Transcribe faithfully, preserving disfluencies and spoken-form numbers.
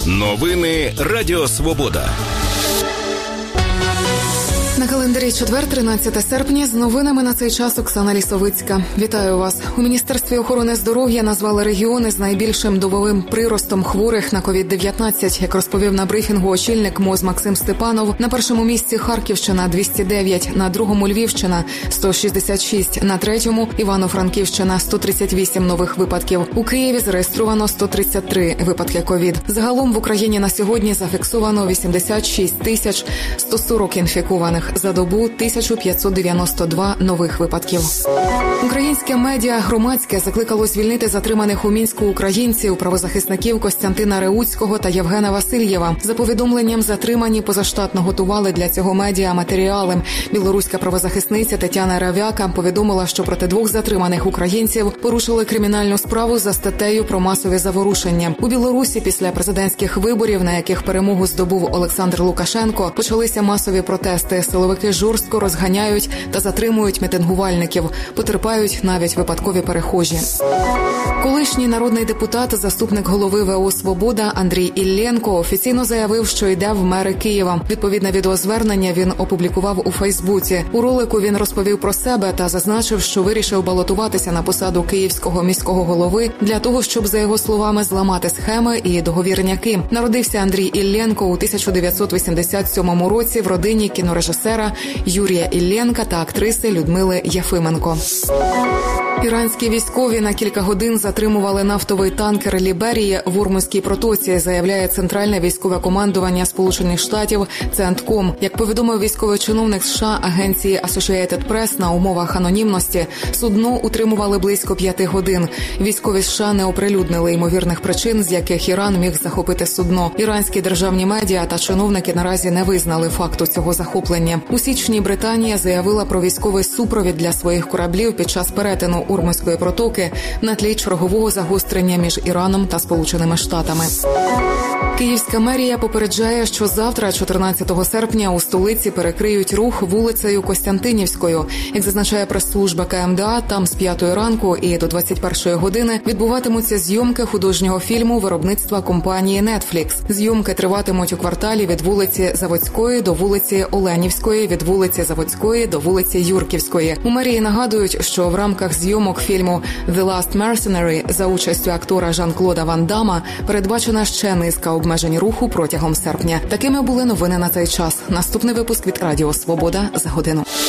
Новини Радіо Свобода. На календарі четвер, тринадцяте серпня, з новинами на цей час Оксана Лісовицька. Вітаю вас. У Міністерстві охорони здоров'я назвали регіони з найбільшим добовим приростом хворих на ковід дев'ятнадцять. Як розповів на брифінгу очільник МОЗ Максим Степанов, на першому місці Харківщина – двісті дев'ять, на другому – Львівщина – сто шістдесят шість, на третьому – Івано-Франківщина – сто тридцять вісім нових випадків. У Києві зареєстровано сто тридцять три випадки ковід. Загалом в Україні на сьогодні зафіксовано вісімдесят шість тисяч сто сорок інфікованих. За добу тисяча п'ятсот дев'яносто два нових випадків. Українське медіа «Громадське» закликало звільнити затриманих у Мінську українців, правозахисників Костянтина Реуцького та Євгена Васильєва. За повідомленням, затримані позаштатно готували для цього медіа матеріали. Білоруська правозахисниця Тетяна Равяка повідомила, що проти двох затриманих українців порушили кримінальну справу за статтею про масові заворушення. У Білорусі після президентських виборів, на яких перемогу здобув Олександр Лукашенко, почалися масові протести. Силовики жорстко розганяють та затримують мітингувальників. Потерпають навіть випадкові перехожі. Колишній народний депутат, заступник голови ВО «Свобода» Андрій Іллєнко офіційно заявив, що йде в мери Києва. Відповідне відеозвернення він опублікував у Фейсбуці. У ролику він розповів про себе та зазначив, що вирішив балотуватися на посаду київського міського голови для того, щоб, за його словами, зламати схеми і договірняки. Народився Андрій Іллєнко у тисяча дев'ятсот вісімдесят сьомому році в родині кінорежисера Юрія Іллєнка та актриси Людмили Єфименко. Іранські військові на кілька годин затримували нафтовий танкер «Ліберія» в Ормузькій протоці, заявляє Центральне військове командування Сполучених Штатів «Центком». Як повідомив військовий чиновник США агенції Associated Press на умовах анонімності, судно утримували близько п'яти годин. Військові США не оприлюднили ймовірних причин, з яких Іран міг захопити судно. Іранські державні медіа та чиновники наразі не визнали факту цього захоплення. У січні Британія заявила про військовий супровід для своїх кораблів під час перетину Ормузької протоки на тлі чергового загострення між Іраном та Сполученими Штатами. Київська мерія попереджає, що завтра, чотирнадцятого серпня, у столиці перекриють рух вулицею Костянтинівською. Як зазначає прес-служба КМДА, там з п'ятої ранку і до двадцять першої години відбуватимуться зйомки художнього фільму виробництва компанії Netflix. Зйомки триватимуть у кварталі від вулиці Заводської до вулиці Оленівської, від вулиці Заводської до вулиці Юрківської. У мерії нагадують, що в рамках зйомок фільму «The Last Mercenary» за участю актора Жан-Клода Ван Дамма передбачена ще низка обмежень руху протягом серпня. Такими були новини на цей час. Наступний випуск від Радіо Свобода за годину.